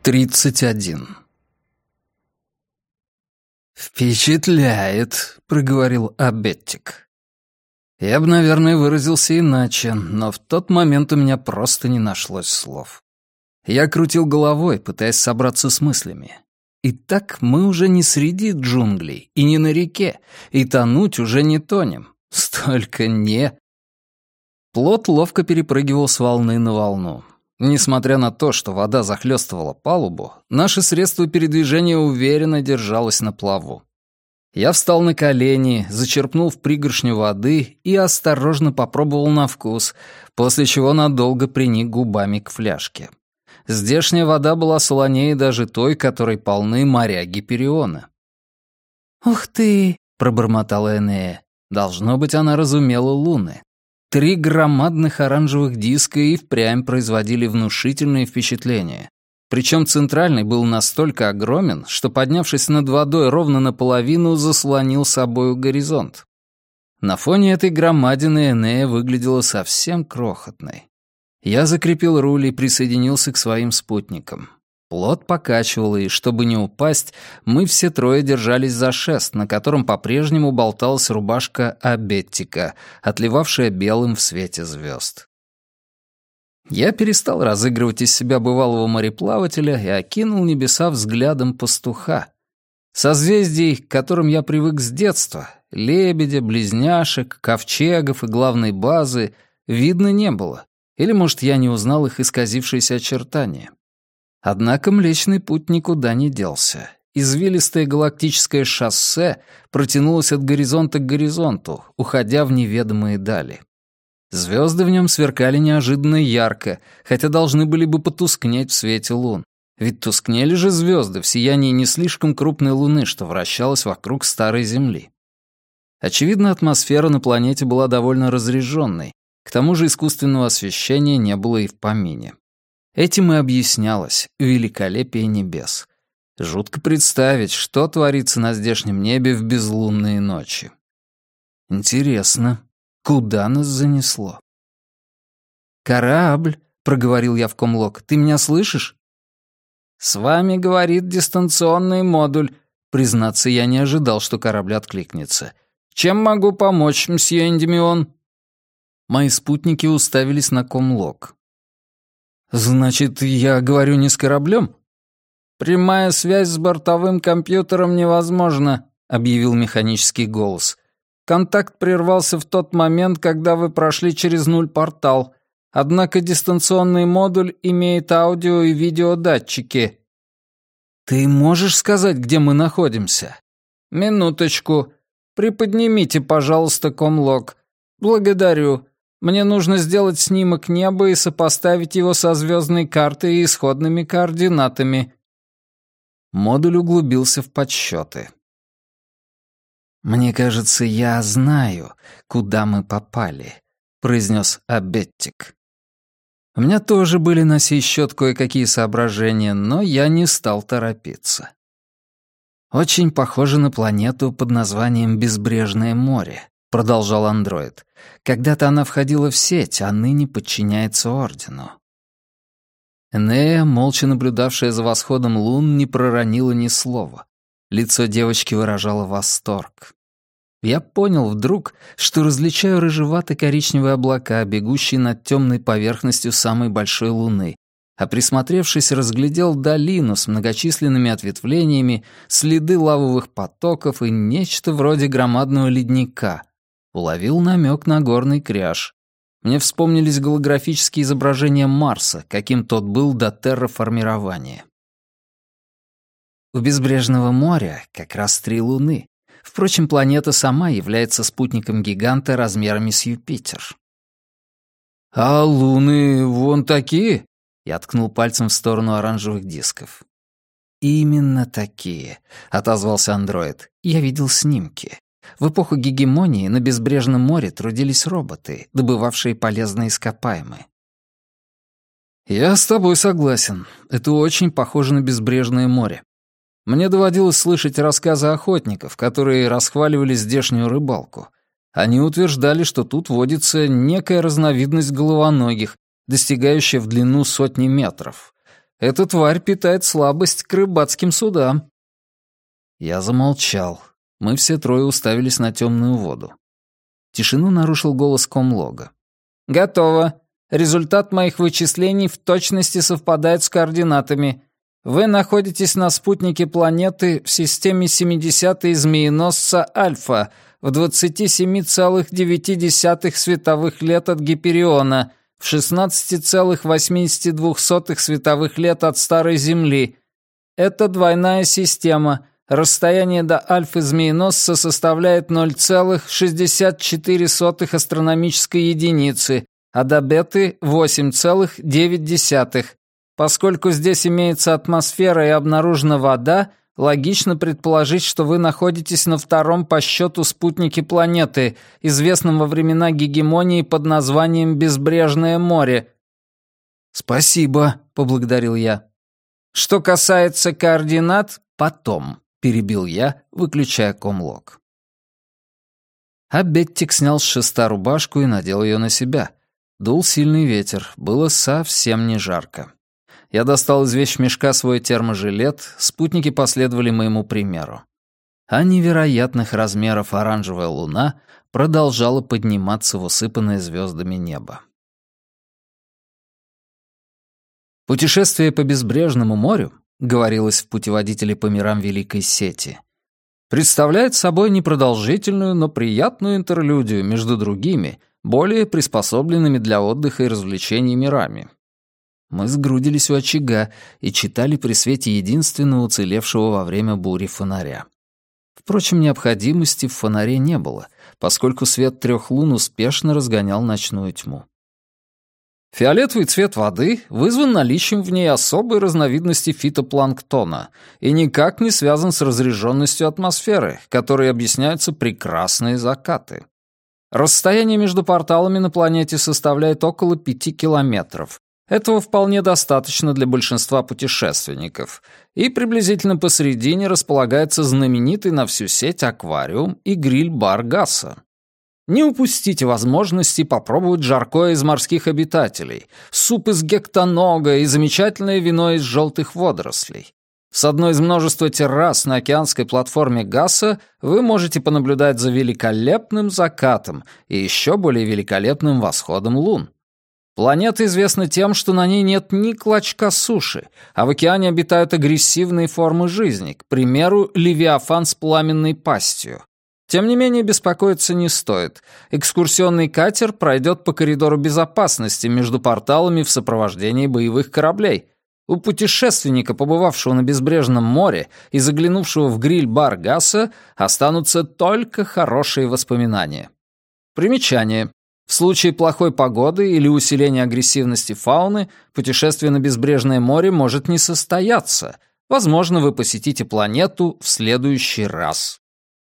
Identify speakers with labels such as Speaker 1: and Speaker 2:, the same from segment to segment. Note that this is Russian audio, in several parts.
Speaker 1: 31. «Впечатляет», — проговорил Абеттик. Я бы, наверное, выразился иначе, но в тот момент у меня просто не нашлось слов. Я крутил головой, пытаясь собраться с мыслями. Итак, мы уже не среди джунглей и не на реке, и тонуть уже не тонем. Столько «не». Плот ловко перепрыгивал с волны на волну. Несмотря на то, что вода захлестывала палубу, наше средство передвижения уверенно держалось на плаву. Я встал на колени, зачерпнул в пригоршню воды и осторожно попробовал на вкус, после чего надолго приник губами к фляжке. Здешняя вода была солонее даже той, которой полны моря Гипериона. «Ух ты!» — пробормотала Энея. Должно быть, она разумела луны. 3 громадных оранжевых диска и впрямь производили внушительное впечатление. Причем центральный был настолько огромен, что, поднявшись над водой ровно наполовину, заслонил собою горизонт. На фоне этой громадины Энея выглядела совсем крохотной. Я закрепил руль и присоединился к своим спутникам. Плот покачивало, и, чтобы не упасть, мы все трое держались за шест, на котором по-прежнему болталась рубашка Абеттика, отливавшая белым в свете звезд. Я перестал разыгрывать из себя бывалого мореплавателя и окинул небеса взглядом пастуха. Созвездий, к которым я привык с детства, лебедя, близняшек, ковчегов и главной базы, видно не было, или, может, я не узнал их исказившиеся очертания. Однако Млечный Путь никуда не делся. Извилистое галактическое шоссе протянулось от горизонта к горизонту, уходя в неведомые дали. Звезды в нем сверкали неожиданно ярко, хотя должны были бы потускнеть в свете лун. Ведь тускнели же звезды в сиянии не слишком крупной луны, что вращалась вокруг старой Земли. Очевидно, атмосфера на планете была довольно разряженной, к тому же искусственного освещения не было и в помине. Этим и объяснялось великолепие небес. Жутко представить, что творится на здешнем небе в безлунные ночи. Интересно, куда нас занесло? «Корабль», — проговорил я в комлок, — «ты меня слышишь?» «С вами говорит дистанционный модуль». Признаться, я не ожидал, что корабль откликнется. «Чем могу помочь, мсье Эндимион?» Мои спутники уставились на комлок. «Значит, я говорю не с кораблем?» «Прямая связь с бортовым компьютером невозможна», — объявил механический голос. «Контакт прервался в тот момент, когда вы прошли через нуль-портал. Однако дистанционный модуль имеет аудио- и видеодатчики». «Ты можешь сказать, где мы находимся?» «Минуточку. Приподнимите, пожалуйста, комлок. Благодарю. Мне нужно сделать снимок неба и сопоставить его со звездной картой и исходными координатами». Модуль углубился в подсчеты. «Мне кажется, я знаю, куда мы попали», — произнес Абеттик. У меня тоже были на сей счет кое-какие соображения, но я не стал торопиться. «Очень похоже на планету под названием Безбрежное море», — продолжал андроид. «Когда-то она входила в сеть, а ныне подчиняется Ордену». Энея, молча наблюдавшая за восходом лун, не проронила ни слова. Лицо девочки выражало восторг. Я понял вдруг, что различаю рыжевато-коричневые облака, бегущие над темной поверхностью самой большой луны, а присмотревшись, разглядел долину с многочисленными ответвлениями, следы лавовых потоков и нечто вроде громадного ледника. Уловил намек на горный кряж. Мне вспомнились голографические изображения Марса, каким тот был до терраформирования. У Безбрежного моря как раз 3 луны. Впрочем, планета сама является спутником гиганта размерами с Юпитер. «А луны вон такие?» Я ткнул пальцем в сторону оранжевых дисков. «Именно такие», — отозвался андроид. «Я видел снимки. В эпоху гегемонии на Безбрежном море трудились роботы, добывавшие полезные ископаемые». «Я с тобой согласен. Это очень похоже на Безбрежное море. Мне доводилось слышать рассказы охотников, которые расхваливали здешнюю рыбалку. Они утверждали, что тут водится некая разновидность головоногих, достигающая в длину 100 метров. Эта тварь питает слабость к рыбацким судам». Я замолчал. Мы все трое уставились на темную воду. Тишину нарушил голос комлога. «Готово. Результат моих вычислений в точности совпадает с координатами. Вы находитесь на спутнике планеты в системе 70-й змееносца Альфа в 27,9 световых лет от Гипериона, в 16,82 световых лет от Старой Земли. Это двойная система. Расстояние до Альфы-змееносца составляет 0,64 астрономической единицы, а до Беты — 8,9. Поскольку здесь имеется атмосфера и обнаружена вода, логично предположить, что вы находитесь на втором по счету спутнике планеты, известном во времена гегемонии под названием Безбрежное море. «Спасибо», — поблагодарил я. «Что касается координат, потом», — перебил я, выключая комлог. А Беттик снял с шеста рубашку и надел ее на себя. Дул сильный ветер, было совсем не жарко. Я достал из вещмешка свой терможилет, спутники последовали моему примеру. А невероятных размеров оранжевая луна продолжала подниматься в усыпанное звездами небо. Путешествие по безбрежному морю, говорилось в путеводителе по мирам Великой Сети, представляет собой непродолжительную, но приятную интерлюдию между другими, более приспособленными для отдыха и развлечений мирами. Мы сгрудились у очага и читали при свете единственного уцелевшего во время бури фонаря. Впрочем, необходимости в фонаре не было, поскольку свет 3 лун успешно разгонял ночную тьму. Фиолетовый цвет воды вызван наличием в ней особой разновидности фитопланктона и никак не связан с разреженностью атмосферы, которой объясняются прекрасные закаты. Расстояние между порталами на планете составляет около 5 километров. Этого вполне достаточно для большинства путешественников. И приблизительно посередине располагается знаменитый на всю сеть аквариум и гриль-бар Гасса. Не упустите возможности попробовать жаркое из морских обитателей, суп из гектонога и замечательное вино из желтых водорослей. С одной из множества террас на океанской платформе Гасса вы можете понаблюдать за великолепным закатом и еще более великолепным восходом лун. Планета известна тем, что на ней нет ни клочка суши, а в океане обитают агрессивные формы жизни, к примеру, левиафан с пламенной пастью. Тем не менее, беспокоиться не стоит. Экскурсионный катер пройдет по коридору безопасности между порталами в сопровождении боевых кораблей. У путешественника, побывавшего на безбрежном море и заглянувшего в гриль-бар Гасса, останутся только хорошие воспоминания. Примечание. В случае плохой погоды или усиления агрессивности фауны путешествие на безбрежное море может не состояться. Возможно, вы посетите планету в следующий раз.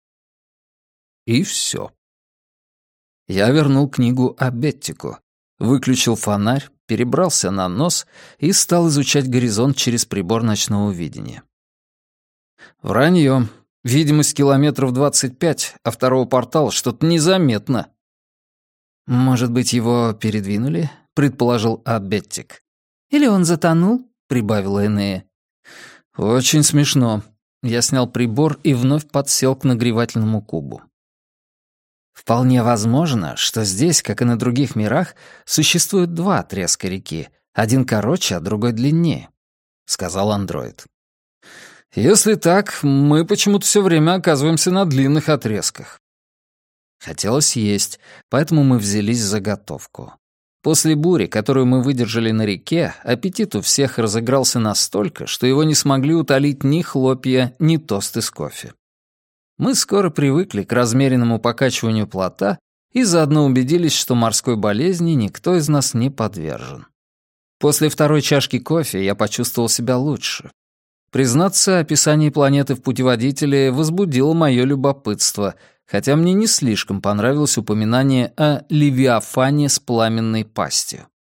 Speaker 1: И все. Я вернул книгу о Беттику, выключил фонарь, перебрался на нос и стал изучать горизонт через прибор ночного видения. Вранье. Видимость километров 25, а второго портала что-то незаметно. «Может быть, его передвинули?» — предположил Абеттик. «Или он затонул?» — прибавила Энея. «Очень смешно». Я снял прибор и вновь подсел к нагревательному кубу. «Вполне возможно, что здесь, как и на других мирах, существует 2 отрезка реки, один короче, а другой длиннее», — сказал андроид. «Если так, мы почему-то все время оказываемся на длинных отрезках». Хотелось есть, поэтому мы взялись за готовку. После бури, которую мы выдержали на реке, аппетит у всех разыгрался настолько, что его не смогли утолить ни хлопья, ни тосты с кофе. Мы скоро привыкли к размеренному покачиванию плота и заодно убедились, что морской болезни никто из нас не подвержен. После 2-й чашки кофе я почувствовал себя лучше. Признаться, описание планеты в путеводителе возбудило мое любопытство, хотя мне не слишком понравилось упоминание о левиафане с пламенной пастью.